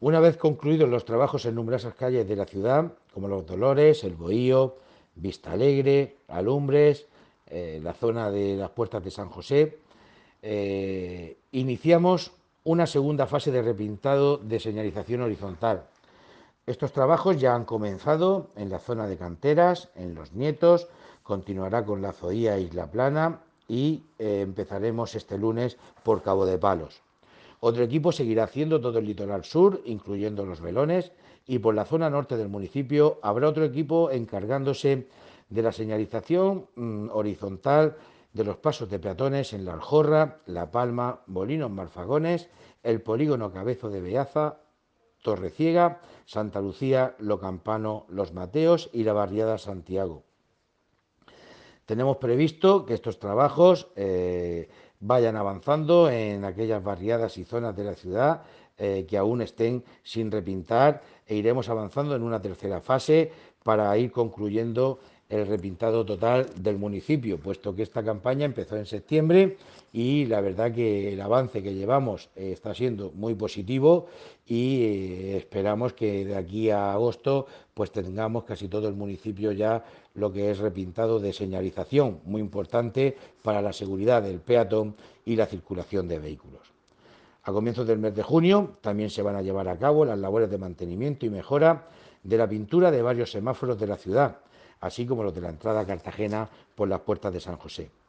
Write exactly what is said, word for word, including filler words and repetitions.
Una vez concluidos los trabajos en numerosas calles de la ciudad, como Los Dolores, El Bohío, Vista Alegre, Alumbres, eh, la zona de las Puertas de San José, eh, iniciamos una segunda fase de repintado de señalización horizontal. Estos trabajos ya han comenzado en la zona de Canteras, en Los Nietos, continuará con la Zoía e Isla Plana y eh, empezaremos este lunes por Cabo de Palos. Otro equipo seguirá haciendo todo el litoral sur, incluyendo los Velones, y por la zona norte del municipio habrá otro equipo encargándose de la señalización mmm, horizontal de los pasos de peatones en La Aljorra, La Palma, Molinos Marfagones, el polígono Cabezo de Beaza, Torreciega, Santa Lucía, Lo Campano, Los Mateos y la barriada Santiago. Tenemos previsto que estos trabajos eh, vayan avanzando en aquellas barriadas y zonas de la ciudad eh, que aún estén sin repintar e iremos avanzando en una tercera fase para ir concluyendo el repintado total del municipio, puesto que esta campaña empezó en septiembre y la verdad que el avance que llevamos eh, está siendo muy positivo y eh, esperamos que de aquí a agosto pues tengamos casi todo el municipio ya lo que es repintado de señalización, muy importante para la seguridad del peatón y la circulación de vehículos. A comienzos del mes de junio también se van a llevar a cabo las labores de mantenimiento y mejora de la pintura de varios semáforos de la ciudad, así como los de la entrada a Cartagena por las Puertas de San José.